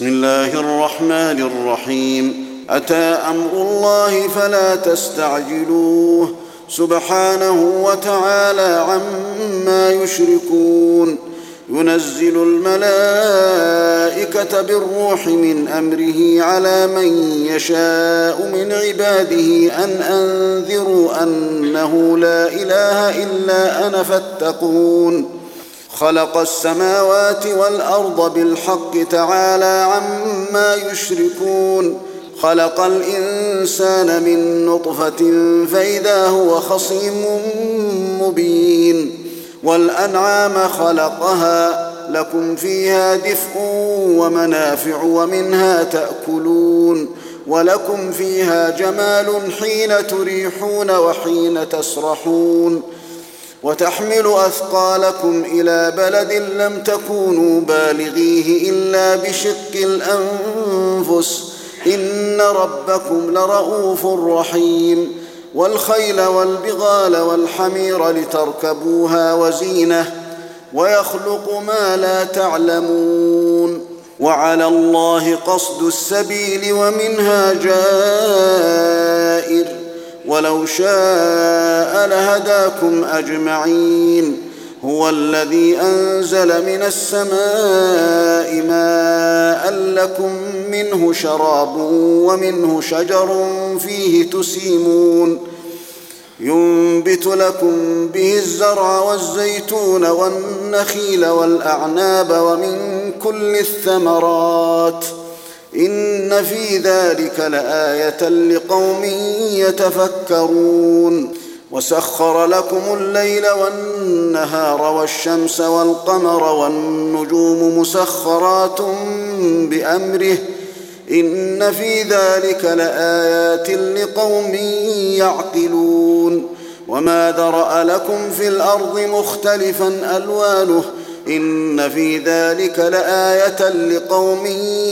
بسم الله الرحمن الرحيم. أتى أمر الله فلا تستعجلوه سبحانه وتعالى عما يشركون. ينزل الملائكة بالروح من أمره على من يشاء من عباده أن أنذروا أنه لا إله إلا أنا فاتقون. خلق السماوات والأرض بالحق تعالى عما يشركون. خلق الإنسان من نطفة فإذا هو خصيم مبين. والأنعام خلقها لكم فيها دفء ومنافع ومنها تأكلون ولكم فيها جمال حين تريحون وحين تسرحون. وتحمل أثقالكم إلى بلد لم تكونوا بالغيه إلا بشق الأنفس إن ربكم لرؤوف رحيم. والخيل والبغال والحمير لتركبوها وزينة ويخلق ما لا تعلمون. وعلى الله قصد السبيل ومنها جائر ولو شاء لهداكم أجمعين. هو الذي أنزل من السماء ماء لكم منه شراب ومنه شجر فيه تسيمون. ينبت لكم به الزرع والزيتون والنخيل والأعناب ومن كل الثمرات إن في ذلك لآية لقوم يتفكرون. وسخر لكم الليل والنهار والشمس والقمر والنجوم مسخرات بأمره إن في ذلك لآيات لقوم يعقلون. وما ذرأ لكم في الأرض مختلفا ألوانه إن في ذلك لآية لقوم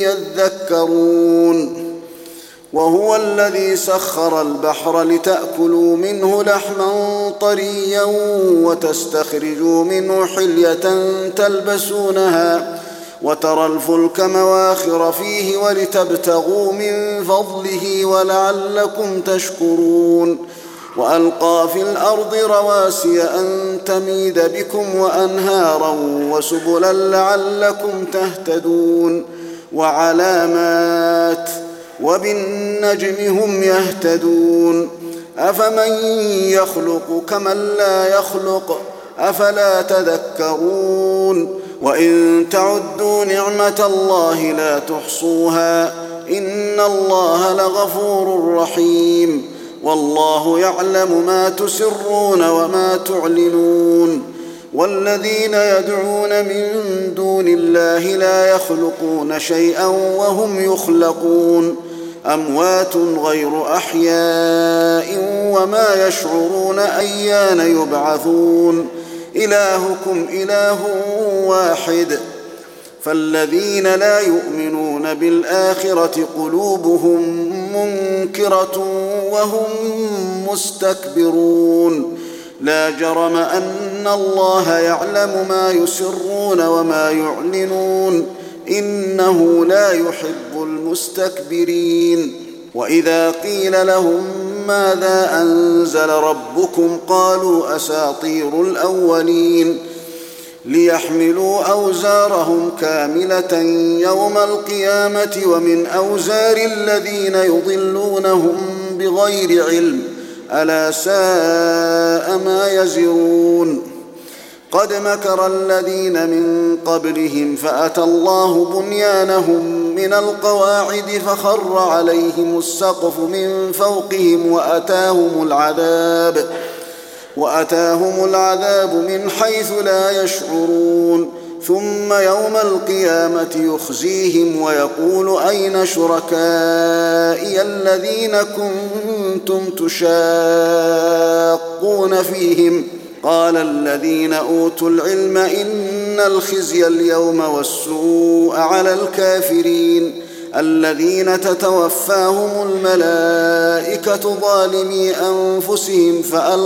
يذكرون. وهو الذي سخر البحر لتأكلوا منه لحما طريا وتستخرجوا منه حلية تلبسونها وترى الفلك مواخر فيه ولتبتغوا من فضله ولعلكم تشكرون. وألقى في الأرض رواسي أن تميد بكم وأنهارا وسبلا لعلكم تهتدون. وعلامات وبالنجم هم يهتدون. أفمن يخلق كمن لا يخلق أفلا تذكرون. وإن تعدوا نعمة الله لا تحصوها إن الله لغفور رحيم. والله يعلم ما تسرون وما تعلنون. والذين يدعون من دون الله لا يخلقون شيئا وهم يخلقون أموات غير أحياء وما يشعرون أيان يبعثون. إلهكم إله واحد. فالذين لا يؤمنون بالآخرة قلوبهم منكرة وهم مستكبرون. لا جرم أن الله يعلم ما يسرون وما يعلنون إنه لا يحب المستكبرين. وإذا قيل لهم ماذا أنزل ربكم قالوا أساطير الأولين ليحملوا أوزارهم كاملة يوم القيامة ومن أوزار الذين يضلونهم بغير علم ألا ساء ما يزرون. قد مكر الذين من قبلهم فأتى الله بنيانهم من القواعد فخر عليهم السقف من فوقهم وأتاهم العذاب من حيث لا يشعرون. ثم يوم القيامة يخزيهم ويقول أين شركائي الذين كنتم تشاقون فيهم قال الذين أوتوا العلم إن الخزي اليوم والسوء على الكافرين الذين تتوفاهم الملائكة ظالمي أنفسهم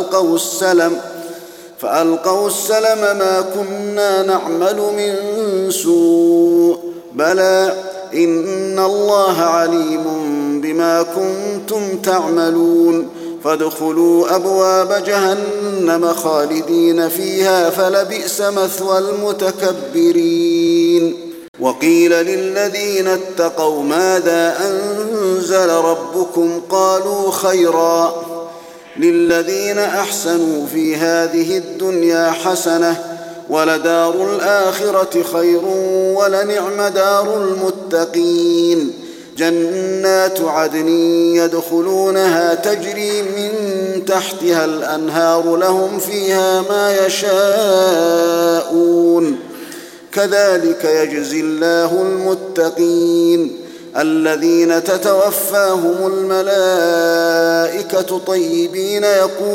فألقوا السلم ما كنا نعمل من سوء بلى إن الله عليم بما كنتم تعملون فادخلوا أبواب جهنم خالدين فيها فلبئس مثوى المتكبرين وقيل للذين اتقوا ماذا أنزل ربكم قالوا خيرا للذين أحسنوا في هذه الدنيا حسنة ولدار الآخرة خير ولنعم دار المتقين جنات عدن يدخلونها تجري من تحتها الأنهار لهم فيها ما يشاءون كذلك يجزي الله المتقين الذين تتوفاهم الملائكة طيبين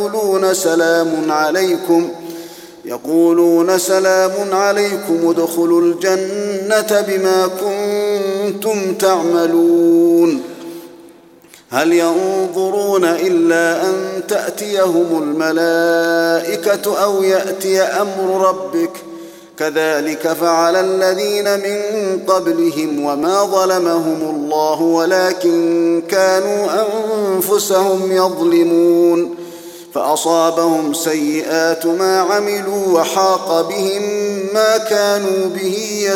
يقولون سلام عليكم ادخلوا الجنة بما كنتم تعملون هل ينظرون إلا أن تأتيهم الملائكة أو يأتي أمر ربك كذلك فعل الذين من قبلهم وما ظلمهم الله ولكن كانوا أنفسهم يظلمون فأصابهم سيئات ما عملوا وحاق بهم ما كانوا به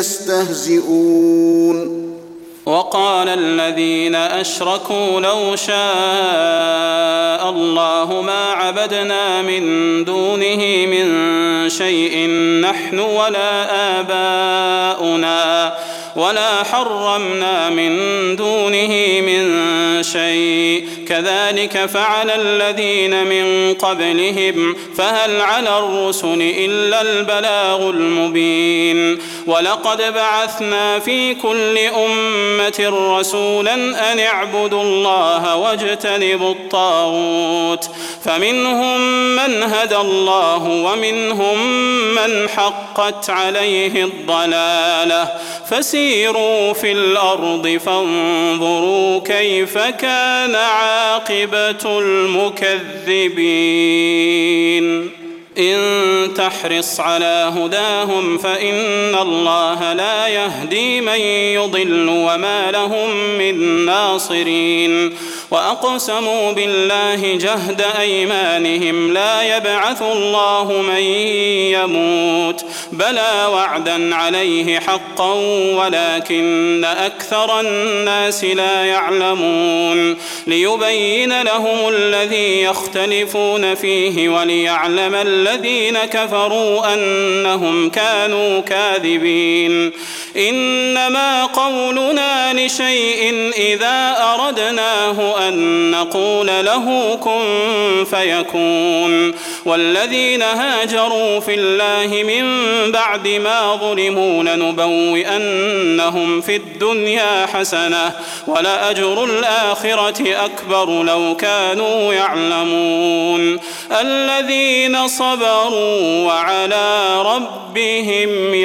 يستهزئون وقال الذين أشركوا لو شاء الله ما عبدنا من دونه من شيء نحن ولا آباؤنا ولا حرمنا من دونه من شيء كذلك فعل الذين من قبلهم فهل على الرسل إلا البلاغ المبين ولقد بعثنا في كل أمة رسولا أن اعبدوا الله واجتنبوا الطاغوت فمنهم من هدى الله ومنهم من حقت عليه الضلالة فسيروا في الأرض فانظروا كيف كان عاقبة المكذبين إن تحرص على هداهم فإن الله لا يهدي من يضل وما لهم من ناصرين وأقسموا بالله جهد أيمانهم لا يبعث الله من يموت بلى وعدا عليه حقا ولكن أكثر الناس لا يعلمون ليبين لهم الذي يختلفون فيه وليعلم الذين كفروا أنهم كانوا كاذبين إنما قولنا لشيء إذا أردناه أن نقول له كن فيكون والذين هاجروا في الله من بعد ما ظلموا لنبوئنهم في الدنيا حسنة ولأجر الآخرة أكبر لو كانوا يعلمون الذين صبروا وعلى ربهم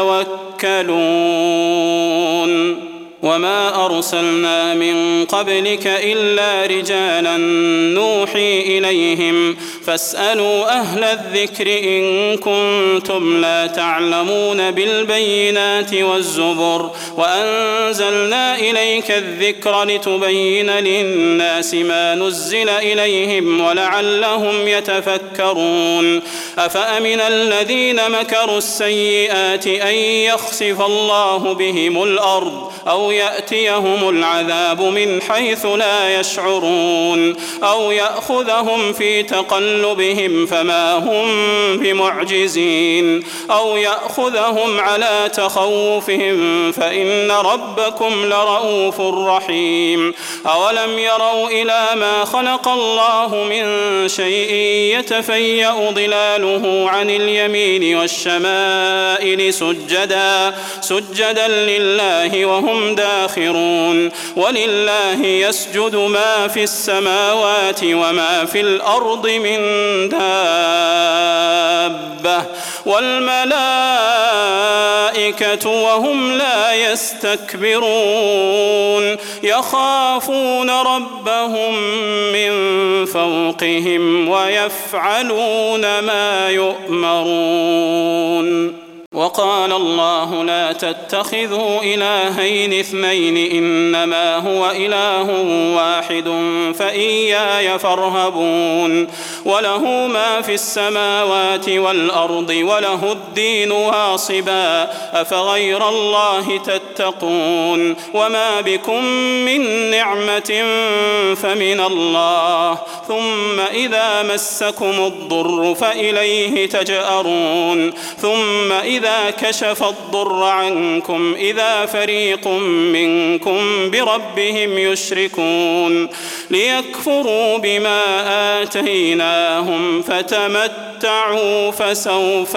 يتوكلون وما أرسلنا من قبلك إلا رجالا نوحي إليهم فاسألوا أهل الذكر إن كنتم لا تعلمون بالبينات والزبر وأنزلنا إليك الذكر لتبين للناس ما نزل إليهم ولعلهم يتفكرون أفأمن الذين مكروا السيئات أن يخسف الله بهم الأرض أو يأتيهم العذاب من حيث لا يشعرون أو يأخذهم في تقلبهم فما هم بمعجزين أو يأخذهم على تخوفهم فإن ربكم لرؤوف رحيم أولم يروا إلى ما خلق الله من شيء يتفيأ ظلاله عن اليمين والشمائل سجدا لله وهم داخرون ولله يسجد ما في السماوات وما في الأرض من دابة والملائكة وهم لا يستكبرون يخافون ربهم من فوقهم ويفعلون ما يؤمرون وقال الله لا تتخذوا إلهين اثنين إنما هو إله واحد فإياي فارهبون وله ما في السماوات والأرض وله الدين واصبا أفغير الله تتقون وما بكم من نعمة فمن الله ثم إذا مسكم الضر فإليه تجأرون ثم إذا كشف الضر عنكم إذا فريق منكم بربهم يشركون ليكفروا بما آتيناهم فتمتعوا فسوف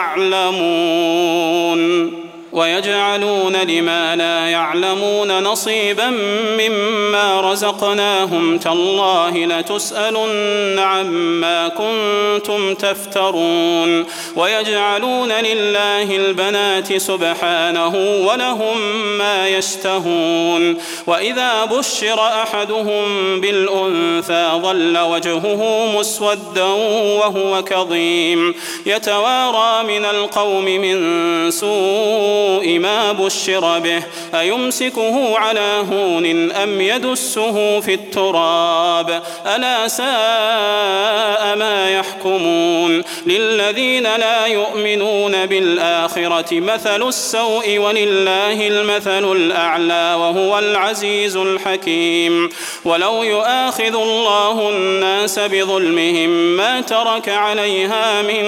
تعلمون ويجعلون لما لا يعلمون نصيبا مما رزقناهم تالله لتسألن عما كنتم تفترون ويجعلون لله البنات سبحانه ولهم ما يشتهون وإذا بشر أحدهم بالأنثى ظل وجهه مسودا وهو كظيم يتوارى من القوم من سوء ما بشر به أيمسكه على هون أم يدسه في التراب ألا ساء ما يحكمون للذين لا يؤمنون بالآخرة مثل السوء ولله المثل الأعلى وهو العزيز الحكيم ولو يؤاخذ الله الناس بظلمهم ما ترك عليها من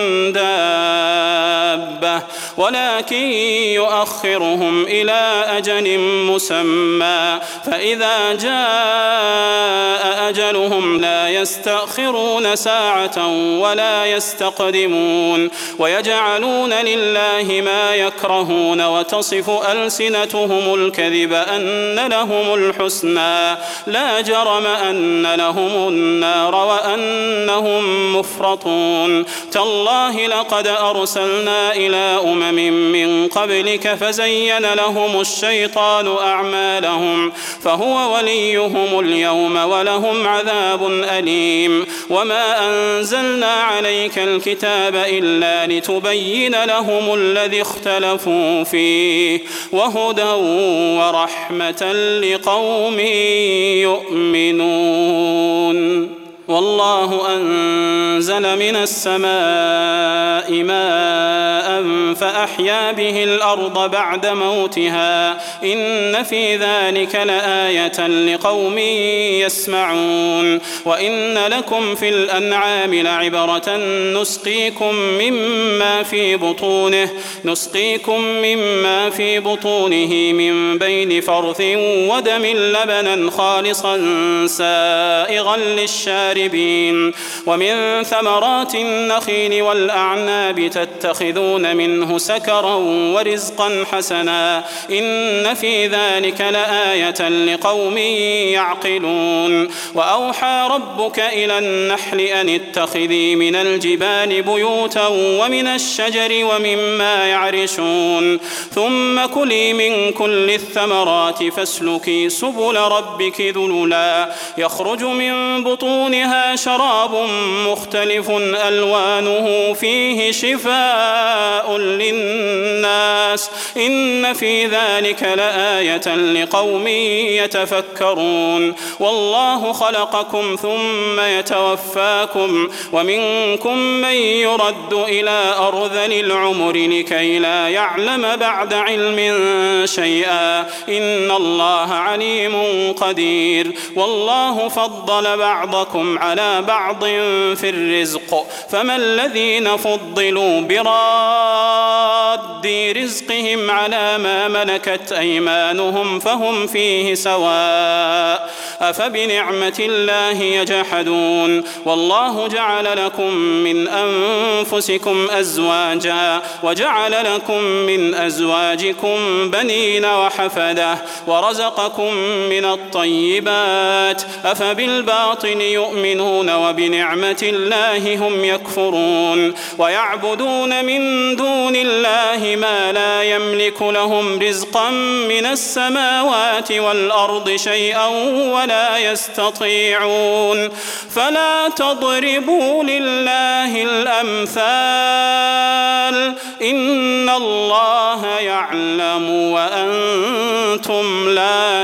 دابة ولكن يؤخرهم إلى أجل مسمى فإذا جاء أجلهم لا يستأخرون ساعة ولا يستقدمون ويجعلون لله ما يكرهون وتصف ألسنتهم الكذب أن لهم الحسنى لا جرم أن لهم النار وأنهم مفرطون تالله لقد أرسلنا إلى من قبلك فزين لهم الشيطان أعمالهم فهو وليهم اليوم ولهم عذاب أليم وما أنزلنا عليك الكتاب إلا لتبين لهم الذي اختلفوا فيه وهدى ورحمة لقوم يؤمنون والله أنزل من السماء ماء فأحيا به الأرض بعد موتها إن في ذلك لآية لقوم يسمعون وإن لكم في الأنعام لعبرة نسقيكم مما في بطونه من بين فرث ودم لبنا خالصا سائغا للشاربين ومن ثمرات النخيل والأعناب تتخذون منه سكرا ورزقا حسنا إن في ذلك لآية لقوم يعقلون وأوحى ربك إلى النحل أن اتخذي من الجبال بيوتا ومن الشجر ومما يعرشون ثم كلي من كل الثمرات فاسلكي سبل ربك ذللا يخرج من بطونها شراب مختلف ألوانه فيه شفاء للناس إن في ذلك لآية لقوم يتفكرون والله خلقكم ثم يتوفاكم ومنكم من يرد إلى أرذل العمر لكي لا يعلم بعد علم شيئا إن الله عليم قدير والله فضل بعضكم على بعض في الرزق فما الذين فضلوا براد رزقهم على ما ملكت أيمانهم فهم فيه سواء أفبنعمة الله يجحدون والله جعل لكم من أنفسكم أزواجا وجعل لكم من أزواجكم بنين وحفدة ورزقكم من الطيبات أفبالباطل يؤمنون يؤمنون وبنعمة الله هم يكفرون ويعبدون من دون الله ما لا يملك لهم رزقا من السماوات والأرض شيئا ولا يستطيعون فلا تضربوا لله الأمثال إن الله يعلم وأنتم لا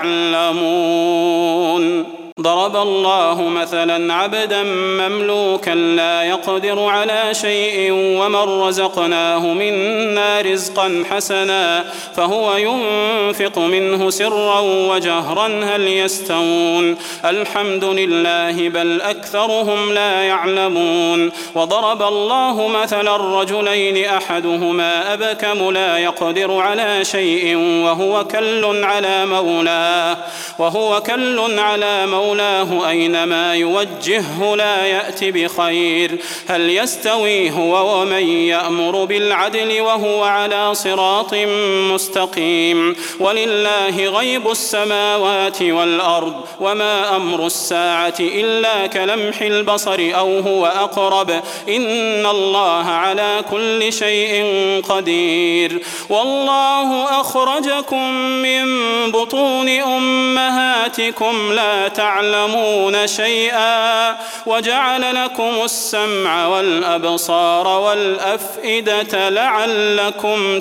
تعلمون ضرب الله مثلا عبدا مملوكا لا يقدر على شيء ومن رزقناه منا رزقا حسنا فهو ينفق منه سرا وجهرا هل يستوون الحمد لله بل أكثرهم لا يعلمون وضرب الله مثلا الرجلين أحدهما أبكم لا يقدر على شيء وهو كل على مولاه أينما يوجهه لا يأتي بخير هل يستوي هو ومن يأمر بالعدل وهو على صراط مستقيم ولله غيب السماوات والأرض وما أمر الساعة إلا كلمح البصر أو هو أقرب إن الله على كل شيء قدير والله أخرجكم من بطون أمهاتكم لا تعلمون شيئا وجعل لكم السمع والأبصار والأفئدة لعلكم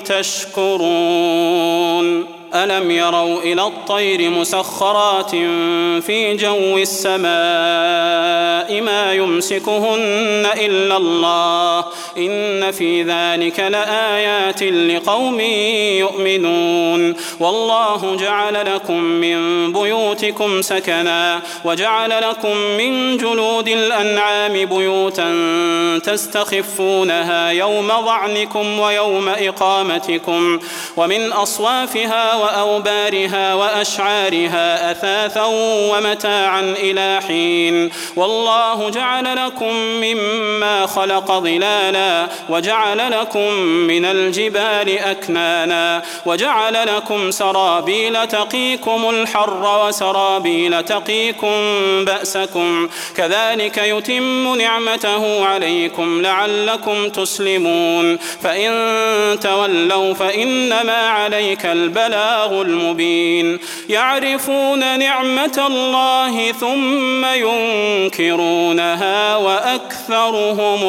تشكرون ألم يروا إلى الطير مسخرات في جو السماء ما يمسكهن إلا الله إن في ذلك لآيات لقوم يؤمنون والله جعل لكم من بيوتكم سكنا وجعل لكم من جلود الأنعام بيوتا تستخفونها يوم ظعنكم ويوم إقامتكم ومن أصوافها وأوبارها وأشعارها أثاثا ومتاعا إلى حين والله جعل لكم مما خلق ظلالا وجعل لكم من الجبال أكنانا وجعل لكم سرابيل تقيكم الحر وسرابيل تقيكم بأسكم كذلك يتم نعمته عليكم لعلكم تسلمون فإن تولوا فإنما عليك البلاغ المبين يعرفون نعمة الله ثم ينكرونها وأكثرهم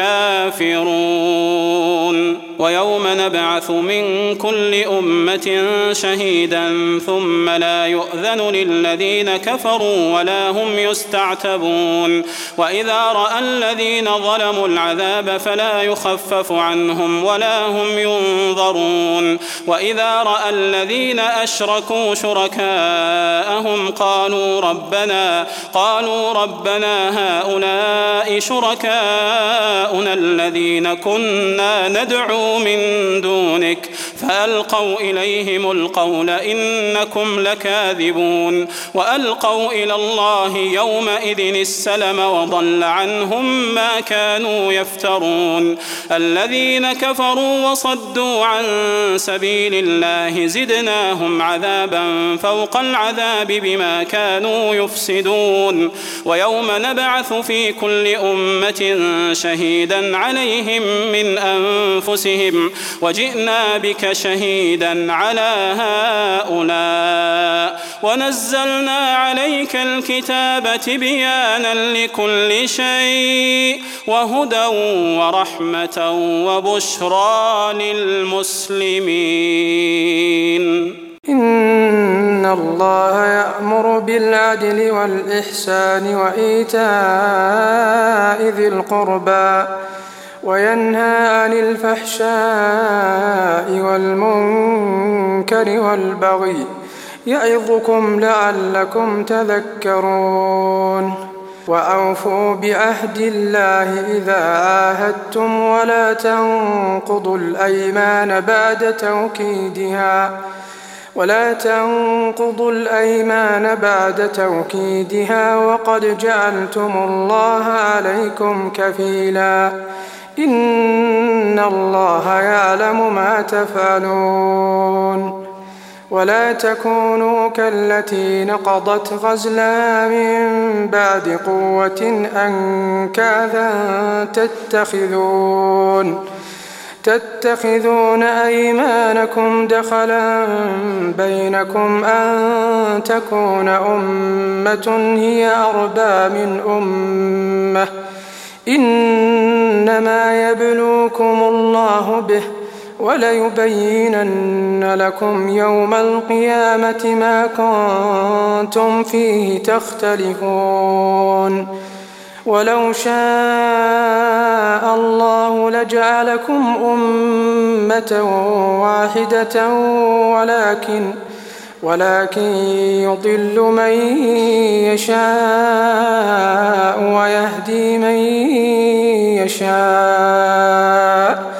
الكافرون ويوم نبعث من كل أمة شهيدا ثم لا يؤذن للذين كفروا ولا هم يستعتبون وإذا رأى الذين ظلموا العذاب فلا يخفف عنهم ولا هم ينظرون وإذا رأى الذين أشركوا شركاءهم قالوا ربنا هؤلاء شركاؤنا الذين كنا ندعو من دونك فألقوا إليهم القول إنكم لكاذبون وألقوا إلى الله يومئذ السلم وضل عنهم ما كانوا يفترون الذين كفروا وصدوا عن سبيل الله زدناهم عذابا فوق العذاب بما كانوا يفسدون ويوم نبعث في كل أمة شهيدا عليهم من أنفسهم وجئنا بك شهيدا على هؤلاء ونزلنا عليك الكتاب تبيانا لكل شيء وهدى ورحمة وبشرى للمسلمين إن الله يأمر بالعدل والإحسان وإيتاء ذي القربى وينهى عن الفحشاء والمنكر والبغي يعظكم لعلكم تذكرون وأوفوا بعهد الله إذا عاهدتم ولا تنقضوا الأيمان بعد توكيدها وقد جعلتم الله عليكم كفيلا إن الله يعلم ما تفعلون ولا تكونوا كالتي نقضت غزلها من بعد قوة أنكاثا تتخذون أيمانكم دخلا بينكم أن تكون أمة هي أربى من أمة إنما يبلوكم الله به وليبينن لكم يوم القيامة ما كنتم فيه تختلفون ولو شاء الله لجعلكم أمة واحدة ولكن يضل من يشاء ويهدي من يشاء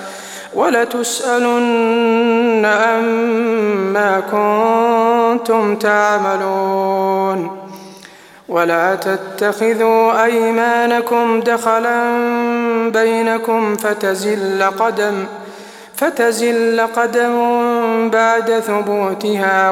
ولتسألن عما كنتم تعملون ولا تتخذوا أيمانكم دخلا بينكم فتزل قدم بعد ثبوتها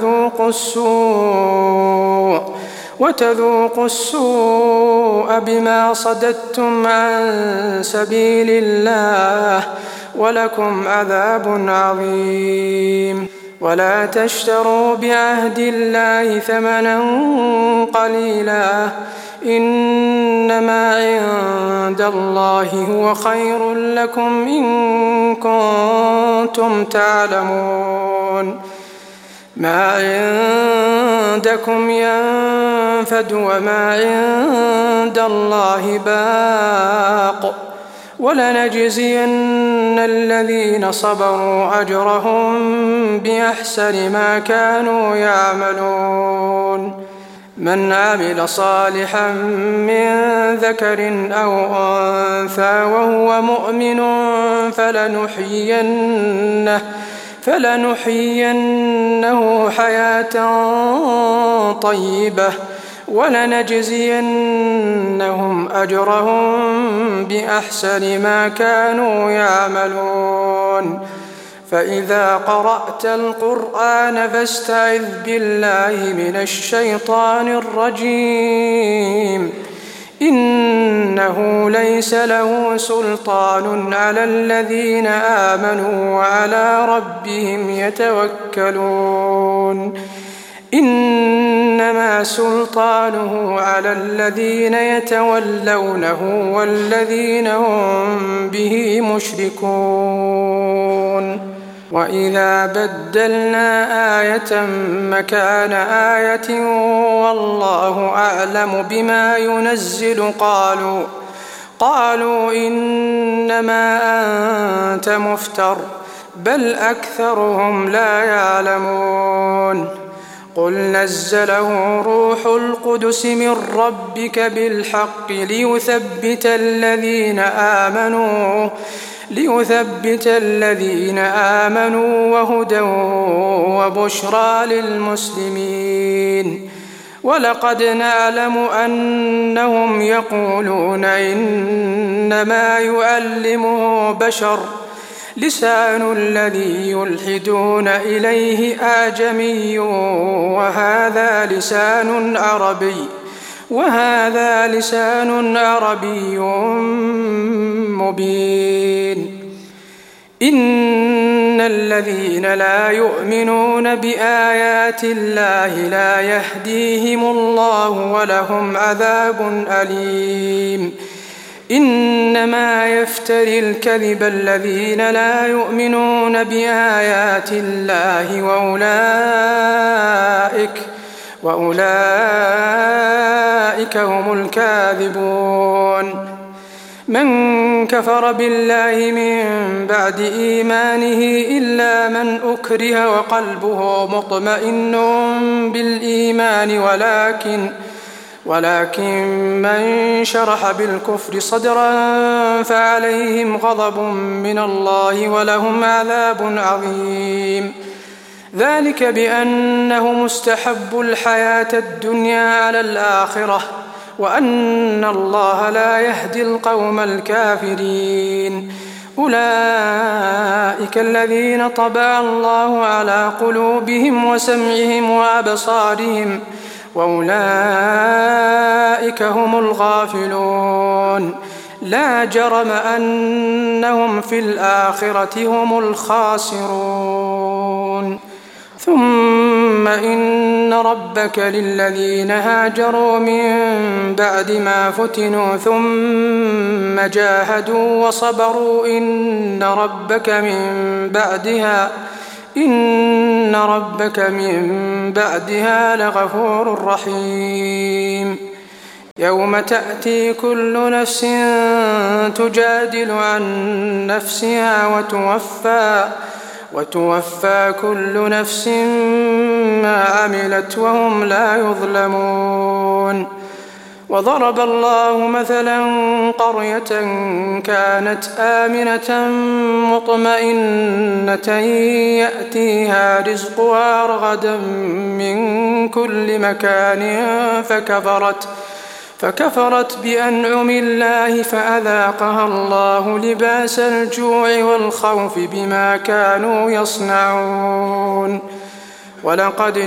وتذوقوا السوء بما صددتم عن سبيل الله ولكم عذاب عظيم ولا تشتروا بعهد الله ثمنا قليلا إنما عند الله هو خير لكم إن كنتم تعلمون ما عندكم ينفد وما عند الله باق ولنجزين الذين صبروا أجرهم بأحسن ما كانوا يعملون من عمل صالحا من ذكر أو أنثى وهو مؤمن فلنحيينه حياة طيبة ولنجزينهم أجرهم بأحسن ما كانوا يعملون فإذا قرأت القرآن فاستعذ بالله من الشيطان الرجيم إنه ليس له سلطان على الذين آمنوا وعلى ربهم يتوكلون إنما سلطانه على الذين يتولونه والذين هم به مشركون وإذا بدلنا آية مكان آية والله أعلم بما ينزل قالوا إنما أنت مفتر بل أكثرهم لا يعلمون قل نزله روح القدس من ربك بالحق ليثبت الذين آمنوا وهدى وبشرى للمسلمين ولقد نعلم أنهم يقولون إنما يعلمه بشر لسان الذي يلحدون إليه أعجمي وهذا لسان عربي مبين إن الذين لا يؤمنون بآيات الله لا يهديهم الله ولهم عذاب أليم إنما يفتري الكذب الذين لا يؤمنون بآيات الله وأولئك هم الكاذبون من كفر بالله من بعد إيمانه إلا من أكره وقلبه مطمئن بالإيمان ولكن من شرح بالكفر صدرا فعليهم غضب من الله ولهم عذاب عظيم ذلك بأنهم استحبوا الحياة الدنيا على الآخرة وأن الله لا يهدي القوم الكافرين أولئك الذين طبع الله على قلوبهم وسمعهم وأبصارهم وأولئك هم الغافلون لا جرم أنهم في الآخرة هم الخاسرون ثم إن ربك للذين هاجروا من بعد ما فتنوا ثم جاهدوا وصبروا إن ربك من بعدها لغفور رحيم يوم تأتي كل نفس تجادل عن نفسها وتوفى كل نفس ما عملت وهم لا يظلمون وضرب الله مثلا قرية كانت آمنة مطمئنة يأتيها رزقها رغدا من كل مكان فكفرت بأنعم الله فأذاقها الله لباس الجوع والخوف بما كانوا يصنعون ولقد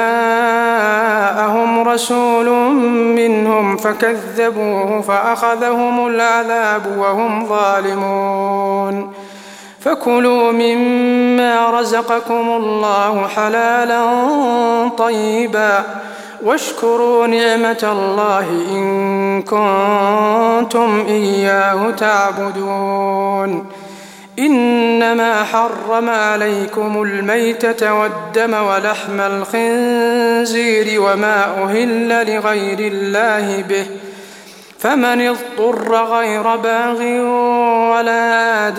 جاءهم رسول منهم فكذبوه فأخذهم العذاب وهم ظالمون فكلوا مما رزقكم الله حلالا طيبا واشكروا نعمة الله إن كنتم إياه تعبدون إنما حرم عليكم الميتة والدم ولحم الخنزير وما أهل لغير الله به فمن اضطر غير باغ ولا عاد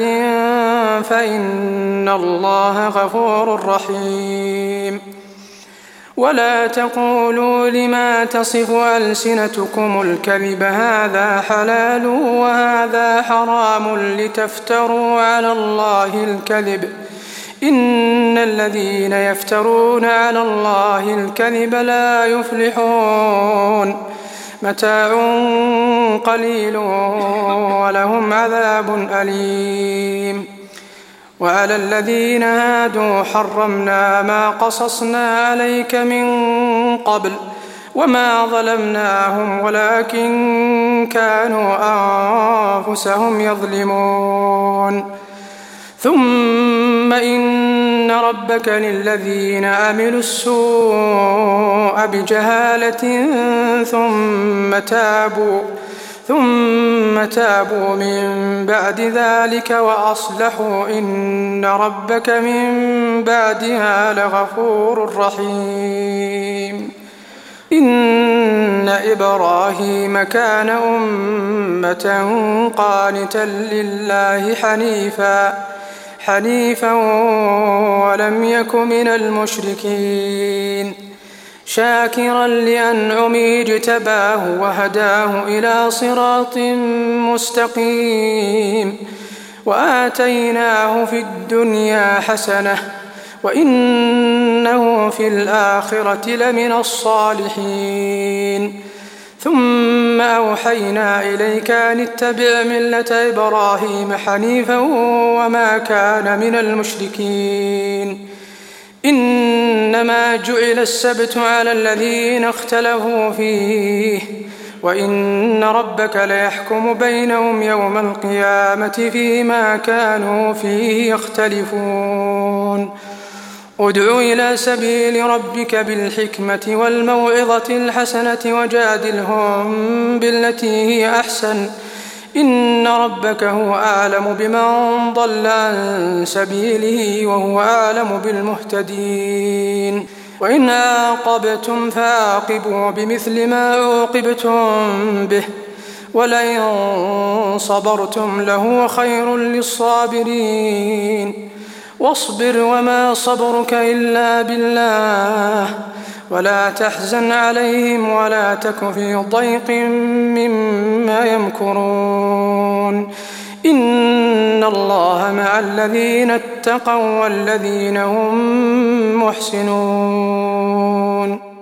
فإن الله غفور رحيم ولا تقولوا لما تصف ألسنتكم الكذب هذا حلال وهذا حرام لتفتروا على الله الكذب إن الذين يفترون على الله الكذب لا يفلحون متاع قليل ولهم عذاب أليم وعلى الذين هادوا حرمنا ما قصصنا عليك من قبل وما ظلمناهم ولكن كانوا أنفسهم يظلمون ثم إن ربك للذين عملوا السوء بجهالة ثم تابوا من بعد ذلك وأصلحوا إن ربك من بعدها لغفور رحيم إن إبراهيم كان أمة قانتا لله حنيفا ولم يك من المشركين شاكرا لأنعمه اجتباه وهداه إلى صراط مستقيم وآتيناه في الدنيا حسنة وإنه في الآخرة لمن الصالحين ثم أوحينا إليك أن اتبع ملة إبراهيم حنيفا وما كان من المشركين إنما جعل السبت على الذين اختلفوا فيه وإن ربك ليحكم بينهم يوم القيامة فيما كانوا فيه يختلفون ادع إلى سبيل ربك بالحكمة والموعظة الحسنة وجادلهم بالتي هي أحسن إن ربك هو أعلم بمن ضل عن سبيله وهو أعلم بالمهتدين وإن عاقبتم فعاقبوا بمثل ما عوقبتم به ولئن صبرتم لهو خير للصابرين واصبر وما صبرك إلا بالله ولا تحزن عليهم ولا تك في ضيق مما يمكرون إن الله مع الذين اتقوا والذين هم محسنون